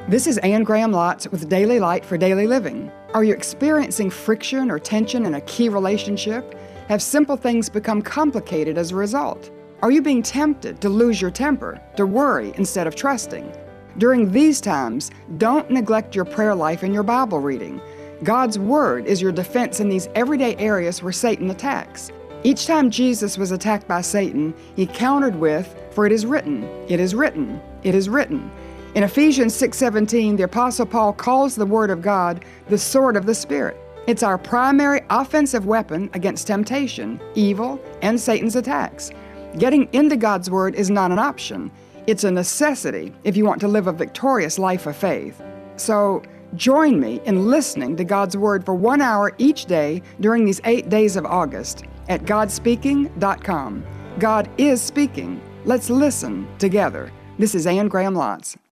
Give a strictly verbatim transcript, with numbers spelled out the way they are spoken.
This is Anne Graham Lotz with Daily Light for Daily Living. Are you experiencing friction or tension in a key relationship? Have simple things become complicated as a result? Are you being tempted to lose your temper, to worry instead of trusting? During these times, don't neglect your prayer life and your Bible reading. God's Word is your defense in these everyday areas where Satan attacks. Each time Jesus was attacked by Satan, he countered with, "For it is written, it is written, it is written." In Ephesians six seventeen, the Apostle Paul calls the Word of God the sword of the Spirit. It's our primary offensive weapon against temptation, evil, and Satan's attacks. Getting into God's Word is not an option. It's a necessity if you want to live a victorious life of faith. So, join me in listening to God's Word for one hour each day during these eight days of August at god speaking dot com. God is speaking. Let's listen together. This is Anne Graham Lotz.